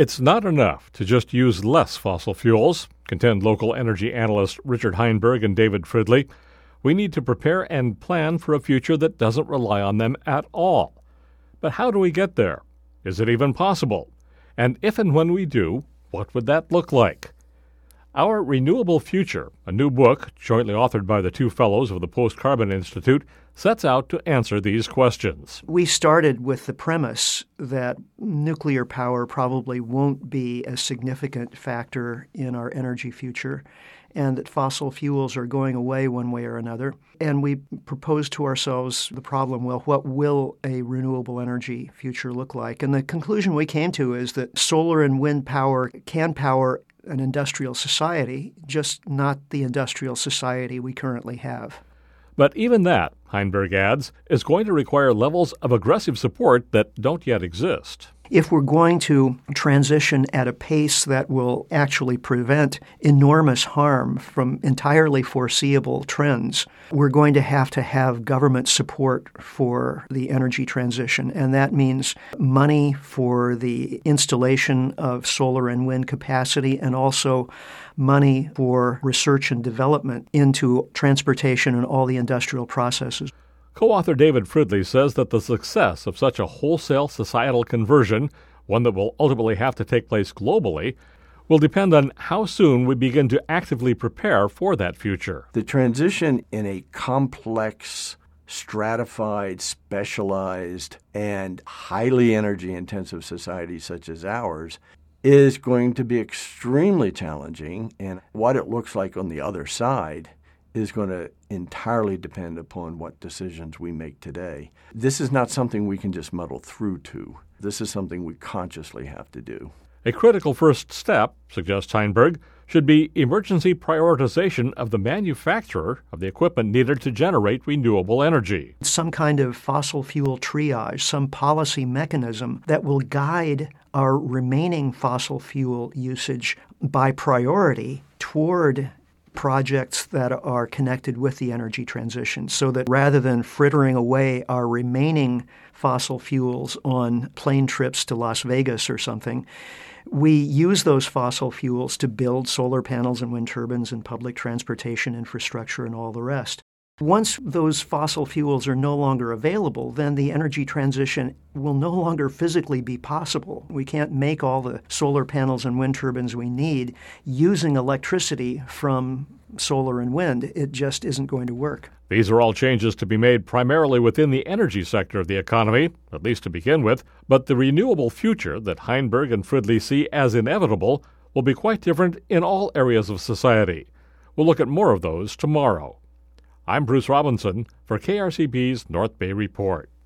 It's not enough to just use less fossil fuels, contend local energy analysts Richard Heinberg and David Fridley. We need to prepare and plan for a future that doesn't rely on them at all. But how do we get there? Is it even possible? And if and when we do, what would that look like? Our Renewable Future, a new book jointly authored by the two fellows of the Post-Carbon Institute, sets out to answer these questions. We started with the premise that nuclear power probably won't be a significant factor in our energy future, and that fossil fuels are going away one way or another. And we proposed to ourselves the problem, well, what will a renewable energy future look like? And the conclusion we came to is that solar and wind power can power an industrial society, just not the industrial society we currently have. But even that, Heinberg adds, is going to require levels of aggressive support that don't yet exist. If we're going to transition at a pace that will actually prevent enormous harm from entirely foreseeable trends, we're going to have government support for the energy transition. And that means money for the installation of solar and wind capacity, and also money for research and development into transportation and all the industrial processes. Co-author David Fridley says that the success of such a wholesale societal conversion, one that will ultimately have to take place globally, will depend on how soon we begin to actively prepare for that future. The transition in a complex, stratified, specialized, and highly energy-intensive society such as ours is going to be extremely challenging, and what it looks like on the other side is going to entirely depend upon what decisions we make today. This is not something we can just muddle through to. This is something we consciously have to do. A critical first step, suggests Heinberg, should be emergency prioritization of the manufacturer of the equipment needed to generate renewable energy. Some kind of fossil fuel triage, some policy mechanism that will guide our remaining fossil fuel usage by priority toward projects that are connected with the energy transition, so that rather than frittering away our remaining fossil fuels on plane trips to Las Vegas or something, we use those fossil fuels to build solar panels and wind turbines and public transportation infrastructure and all the rest. Once those fossil fuels are no longer available, then the energy transition will no longer physically be possible. We can't make all the solar panels and wind turbines we need using electricity from solar and wind. It just isn't going to work. These are all changes to be made primarily within the energy sector of the economy, at least to begin with, but the renewable future that Heinberg and Fridley see as inevitable will be quite different in all areas of society. We'll look at more of those tomorrow. I'm Bruce Robinson for KRCB's North Bay Report.